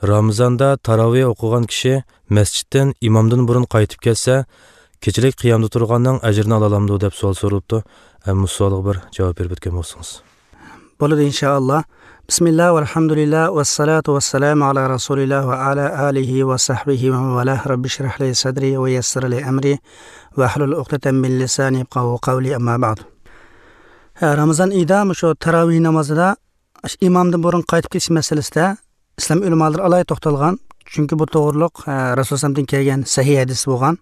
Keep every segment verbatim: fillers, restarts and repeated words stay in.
Ramazonda taroveh o'qigan kishi masjiddan imomdan burun qaytib kelsa, kechilik qiyomda turganning ajrini ola olamdi deb savol so'rabdi. Ham savolga bir javob berib o'tgan bo'lsangiz. Bo'ladi inshaalloh. Bismillah va alhamdulillah va salatu va salamu ala rasulillah va ala alihi va sahbihi va wala rabbi shrah li sadri va yassir li amri va hlul uqdatan min lisani yafqahu qawli amma ba'd. Ramazon oyida shu tarovih namozida imomdan burun qaytib ketish masalasida islom ulamolari alay to'xtalgan. Chunki bu to'g'riliq Rasulullohdan kelgan sahih hadis bo'lgan.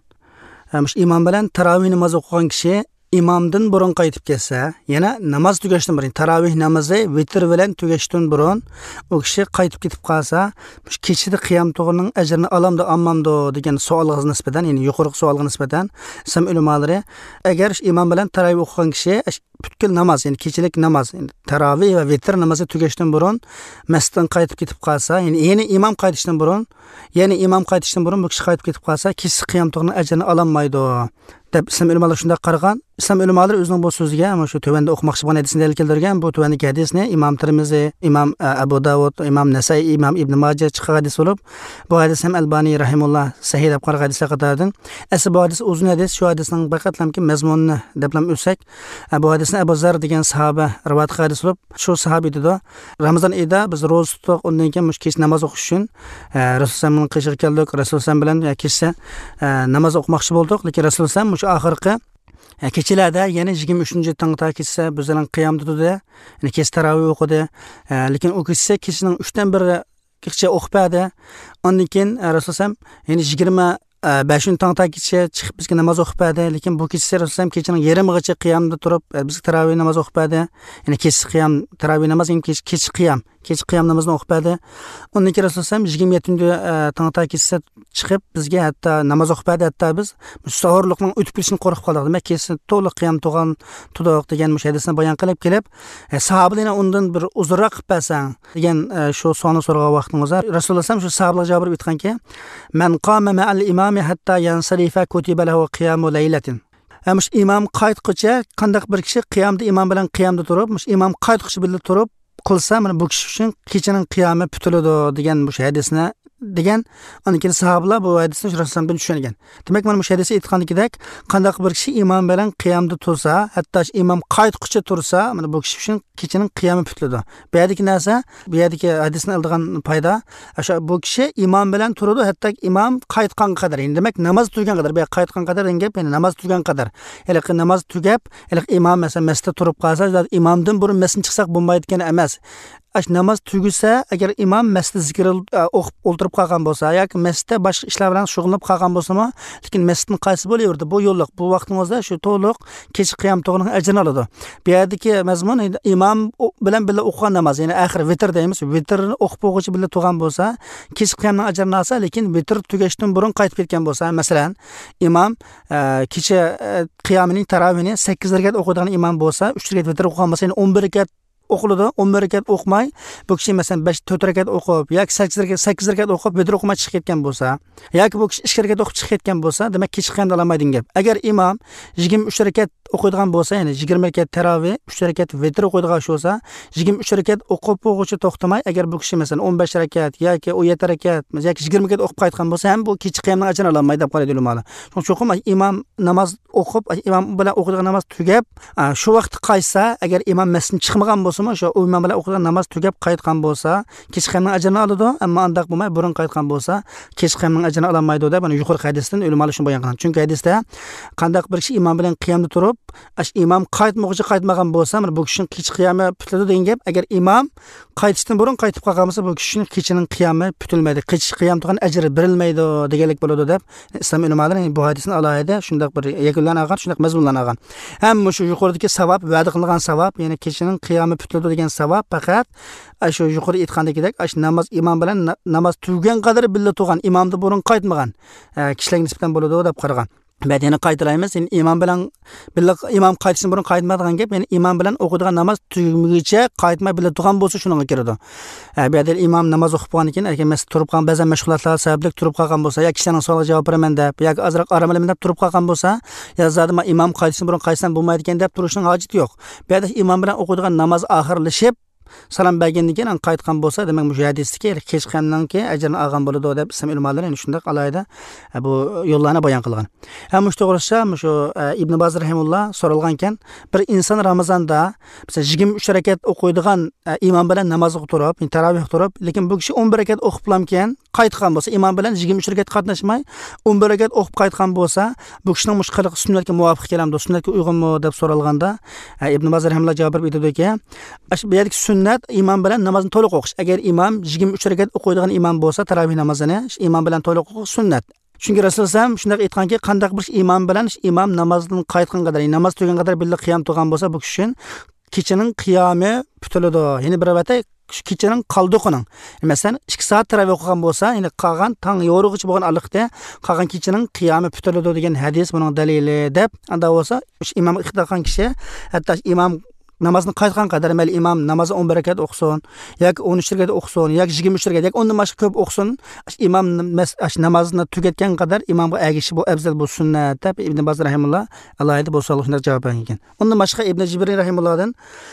Imom bilan tarovih namozi o'qigan kishi imomdan burun qaytib kelsa, yana namoz tugashdan burun, tarovih namozi vitr bilan tugashdan burun u kishi qaytib ketib qolsa, kechida qiyom to'g'rining ajrini olamdi, olmamdi degan savolga nisbatan, ya'ni yuqori savolga nisbatan islom ulamolari agar imom bilan tarovih o'qigan kishi butkul namoz, ya'ni kechilik namoz, tarovih va vitr namozi tugashdan burun masjiddan qaytib ketib qolsa, ya'ni yana imom qaytishdan burun, ya'ni imom qaytishdan burun bu kishi qaytib ketib qolsa, kechki qiyom to'g'rining ajrini olmaydi deb islom ulamolari shunday qaragan. İslam ulamolari o'zining bu so'ziga mana shu tövanda o'qimoqchi bo'lgan hadisni dalil keltirgan. Bu tövandagi hadisni Imom Tirmizi, Imom Abu Davud, Imom Nasai, Imom Ibn Majah chiqqan hadis bo'lib, bu hadis ham Albani rahimulloh sahih deb qaragan hadislar qatoridan. Asli bu hadis uzun hadis, shu hadisning faqatlamki mazmunini deb lam o'tsak, bu hadisni Abu Zar degan sahoba rivoyat qilgan hadis bo'lib, shu sahobiy dedi, Ramazon oyida biz ro'za tutdik, undan keyin mush kech namoz o'qish uchun Rasulullohning qishiga keldik, Rasululloh bilan kechsa namoz o'qimoqchi bo'ldik, lekin Rasululloh mush oxirgi kechilarda yana yigirma uchinchi tongda kechsa bizning qiyomda turdi, ya'ni kech tarovih o'qidi, lekin u kechsa kechining uchdan biri kecha o'qibadi. Undan keyin Rasululloh ya'ni yigirma beshinchi tongda kecha chiqib bizga namoz o'qibadi, lekin bu kechsa Rasululloh kechining yarimigacha qiyomda turib bizga tarovih namoz o'qibadi. Ya'ni kech qiyom tarovih namoz, ya'ni kech kech qiyom kech qiyom namozini o'qibadi. Undan keyin Rasululloh yigirma yettinchi tongda kechsa chiqib bizga hatto namoz o'qibadi, hatto biz sahurlikning o'tib ketishini qo'rqib qoldik. Demak, kechsa to'liq qiyom to'g'an tudoq degan mushahadasini bayon qilib kelib, sahobalarning undan bir uzunroq qilib bersang degan shu savol so'ragan vaqtingizda Rasululloh shu sahobalarga javob berib aytganki, "Man qama ma'al imami hatta yansarifa kutiba lahu qiyamu laylatin." Mush imom qaytqicha qandaq bir kishi qiyomda imom bilan qiyomda turib, mush imom qaytqichi bilan turib qilsa, mana bu kishi uchun kechining qiyomi putiladi degan bu hadisni degan. Undan keyin sahobalar bu hadisni Rasulullohdan tushungan. Demak, mana bu hadisda aytgandek, qandaq bir kishi imom bilan qiyomda tursa, hatto imom qaytqicha tursa, mana bu kishi uchun kechining qiyomi putiladi. Bu yerdagi narsa, bu yerdagi hadisni oldigan foyda, o'sha bu kishi imom bilan turadi, hatto imom qaytgan qadar. Endi demak, namoz tugagan qadar, bu qaytgan qadar degan gap, ya'ni namoz tugagan qadar. Ya'ni namoz tugab, ya'ni imom masalan masjidda turib qolsa, imomdan burun masjidga chiqsak bo'lmaydigan emas. Aş namoz tugisa, agar imom masjidda zikr o'qib o'ltirib qolgan bo'lsa, yoki masjidda boshqa ishlar bilan shug'ullanib qolgan bo'lsa-mu, lekin masjidning qaysi bo'laverdi, bu yo'lliq, bu vaqtingizda shu to'liq kech qiyom to'g'rining ajrini oladi. Bu yerdagi mazmun imom bilan birga o'qigan namoz, ya'ni oxir vitr deymiz, vitrni o'qib o'quvchi bilan turgan bo'lsa, kech qiyomning ajrini olsa, lekin vitr tugashdan burun qaytib ketgan bo'lsa, masalan, imom kecha qiyomining tarovihini sakkiz rakat o'qigan imom bo'lsa, uch rakat vitr o'qigan bo'lsa, ya'ni o'n bir rakat o'qiladi, o'n bir rakat o'qimay, bu kishi masalan besh to'rt rakat o'qib yoki sakkiz rakat sakkiz rakat o'qib vitr o'qimay chiqib ketgan bo'lsa, yoki bu kishi ikki rakat o'qib chiqib ketgan bo'lsa, demak kech qiyomda olmaydigan gap. Agar imom yigirma uch rakat o'qiydigan bo'lsa, ya'ni yigirma rakat tarovih, uch rakat vitr o'qiydigan bo'lsa, yigirma uch rakat o'qib o'quvchi to'xtamay, agar bu kishi masalan o'n besh rakat yoki o'n yetti rakat yoki yigirma rakat o'qib qaytgan bo'lsa, ham bu kech qiyomning ajrini olmaydi deb qaraydi ulamlar. Shuning uchun imom namoz o'qib, imom bilan o'qidigan namoz tugab, shu vaqt qaytsa, agar imom masjiddan chiqmagan bo'lsa, o'sha imom bilan o'qigan namoz tugab qaytgan bo'lsa, kech qiyomning ajrini oladi, ammo undaq bo'lmay burun qaytgan bo'lsa, kech qiyomning ajrini olmaydi deb mana yuqori hadisdan ulamlar shuni bayon qilgan. Chunki hadisda qandaq bir kishi imom bilan qiyomda turib, ash imom qaytmoqchi qaytmagan bo'lsa, mana bu kishining kech qiyomi putiladi degan gap. Agar imom qaytishdan burun qaytib qolgan bo'lsa, bu kishining kechining qiyomi putilmaydi, kech qiyom turgan ajri berilmaydi deganlik bo'ladi deb islom ulamolari bu hadisni alohida shundaq bir yakunlanan olgan, shundaq mazmunlanan olgan. Ham shu yuqoridagi savob, va'da qilingan savob, ya'ni kechining qiyomi putiladi degan savob faqat shu yuqori aytgandagidek, ash namoz imom bilan namoz tugagan qadar birga turgan, imomda burun qaytmagan kishilarga nisbatan bo'ladi deb qaragan. Ben yana qaytaraymiz. Yani imam bilan birga imam qaytishdan burun qaytmaydigan gap, yani imam bilan o'qidigan namoz tugmaguncha qaytmay birga turgan bo'lsa shunga kiradi. Bu yerda imam namoz o'qib qolgan ekan, agar mas turib qolgan ba'zan mashg'ulotlar sababli turib qolgan bo'lsa, yoki kishining savoliga javob beraman deb, yoki azroq aramalim deb turib qolgan bo'lsa, ya zodima imam qaytishdan burun qaytsan bo'lmaydi ekan deb turishning hojati yo'q. Bu yerda imam bilan o'qidigan namoz oxirlashib, salom bergandan keyin qaytgan bo'lsa, demak bu hadisdagi kech qiyamdan keyin ajrini olgan bo'ladi deb ism ulamolar endi shunday alayda bu yo'llarni bayon qilgan. Ham shu to'g'risida shu Ibn Baz rahimulloh so'ralgan ekan, bir inson Ramazonda mesela yigirma uch rakat o'qiydigan imom bilan namoz o'qib turib, tarovih turib, lekin bu kishi o'n bir rakat o'qib bilan qaytgan bo'lsa, imom bilan yigirma uch rakat qatnashmay o'n bir rakat o'qib qaytgan bo'lsa, bu kishining mush qiliq sunnatga muvofiq kelamdi, sunnatga uyg'unmi deb so'ralganda Ibn Baz rahimulloh javob berib aytadiki, bu yerdagi sunnat imom bilan namozni to'liq o'qish. Agar imom yigirma uch rakat o'qiydigan imom bo'lsa, tarovih namozini imom bilan to'liq o'qish sunnat. Chunki Rasululloh ham shunday aytganki, qanday bir imom bilan imom namozdan qaytgan qadar, namoz tugagan qadar birga qiyam turgan bo'lsa, bu kishi kechining qiyomi putiladi. Ya'ni bir vaqtda kechining qalduqining. Masalan, ikki soat tarovih o'qigan bo'lsa, ya'ni qolgan tong yorug'ichi bo'lgan aliqda qolgan kechining qiyomi putiladi degan hadis buning dalili deb, anda bo'lsa, imom ixtiqan kishi, hatto imom namozni qaytgan qadar mayli imom namozni o'n bir rakat o'qisin yoki o'n uch rakat o'qisin yoki yigirma uch rakat yoki undan boshqa ko'p o'qisin, imom namozni tugatgan qadar imomga agishi bu afzal, bu sunnat deb Ibn Baz rahimulloh alayda bu savolga shunday javob bergan. Undan boshqa Ibn Jibrin rahimullohdan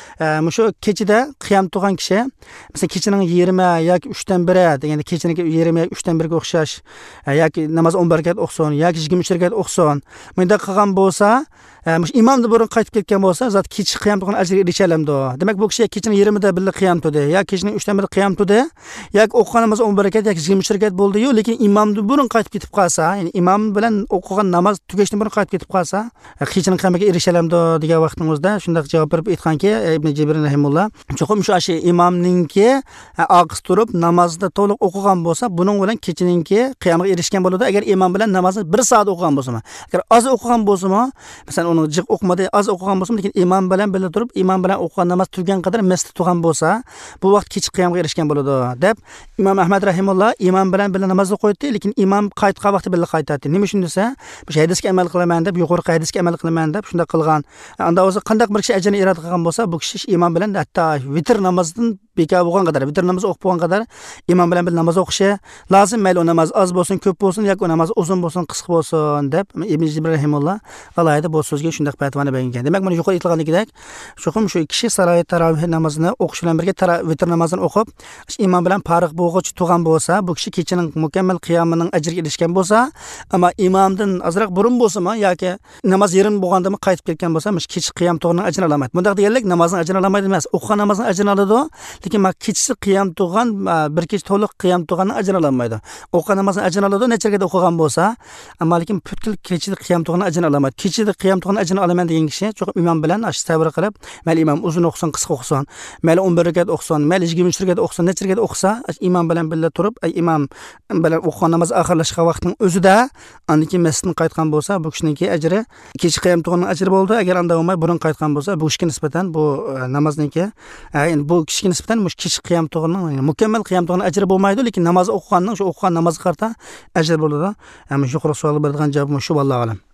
shu kechida qiyam turgan kishi, masalan kechining yigirma yoki uchdan biri deganda kechining yigirma yoki uchdan biriga o'xshash yoki namoz o'n bir rakat o'qisin yoki yigirma uch rakat o'qisin, bunda qilgan bo'lsa, imomni burun qaytib ketgan bo'lsa, zot kechi qiyam turgan ajr erishalamdi. Demak bu kishi kechining yigirmida birga qiyam turdi, yoki kechining uchdan biri qiyam turdi, yoki o'qigan namoz o'n bir rakat yoki yigirma uch rakat bo'ldi-yu, lekin imomni burun qaytib ketib qolsa, ya'ni imom bilan o'qigan namoz tugashdan burun qaytib ketib qolsa, kechining qiyamiga erishalamdi degan vaqtning o'zida shunday javob berib aytganki, Ibn Jibrin rahimulloh, cho'qim shu ashi imomningki oqiz turib namozda to'liq o'qigan bo'lsa, buning bilan kechiningki qiyamiga erishgan bo'ladi. Agar imom bilan namozni bir soat o'qigan bo'lsa, agar oz o'qigan bo'lsa, masalan uni jiq o'qimadi, oz o'qigan bo'lsa, lekin imom bilan birga turib, imom bilan o'qigan namoz tugagan qadar masjid turgan bo'lsa, bu vaqt kechi qiyamga erishgan bo'ladi deb Imom Ahmad rahimulloh imom bilan birga namozni qo'ydi, lekin imom qaytgan vaqti birga qaytadi. Nima uchun desa, bu hadisga amal qilaman deb, yuqori hadisga amal qilaman deb shunday qilgan. Unda o'zi qanday bir kishi ajrini irod qilgan bo'lsa, bu kishi imom bilan hatto vitr namozidan bekor bo'lgan qadar, vitr namoz o'qib bo'lgan qadar imom bilan birga namoz o'qishi lozim. Mayli u namoz oz bo'lsin, ko'p bo'lsin yoki u namoz uzun bo'lsin, qisqa bo'lsin deb Ibn Jibrin rahimulloh alayda bu so'zga shunday fatvoni bergan. Demak, mana yuqori aytilganidek, shuqum shu kishi saroy tarovih namozini o'qish bilan birga vitr namozini o'qib, imom bilan farq bo'lg'uchi turgan bo'lsa, bu kishi kechining mukammal qiyomining ajriga erishgan bo'lsa, ammo imomdan azroq burun bo'lsa-mi yoki namoz yerim bo'lganda qaytib ketgan bo'lsa, kechi qiyam turganning ajrini olmaydi. Bundaq deganlik namozning ajrini olmaydi emas, o'qigan namozning ajrini oladi, lekin ma kechisi qiyam turgan bir kech to'liq qiyam turganning ajrini olmaydi. O'qigan namozning ajrini oladi, necha rakat o'qigan bo'lsa, ammo lekin butkul kechida qiyam turganning ajrini olmaydi. Kechida qiyam turganning ajrini olaman degan kishi cho'q imom bilan ash sabr qilib, mayli imom uzun o'qisin, qisqa o'qisin, mayli o'n bir rakat o'qisin, mayli yigirma uch rakat o'qisin, necha rakat o'qisa, imom bilan birga turib, ay imom bilan o'qigan namoz oxirlashgan vaqtning o'zida aniki masjiddan qaytgan bo'lsa, bu kishiningki ajri kechi qiyam turganning ajri bo'ldi. Agar unda bo'lmay burun qaytgan bo'lsa, bu kishiga nisbatan bu namozniki, ya'ni bu kishiga nisbatan mush kechi qiyam turganning mukammal qiyam turganning ajri bo'lmaydi, lekin namoz o'qiganning shu o'qigan namozga qarta ajr bo'ladi. Ya'ni yuqori savol beradigan javob shu, vallohu alam.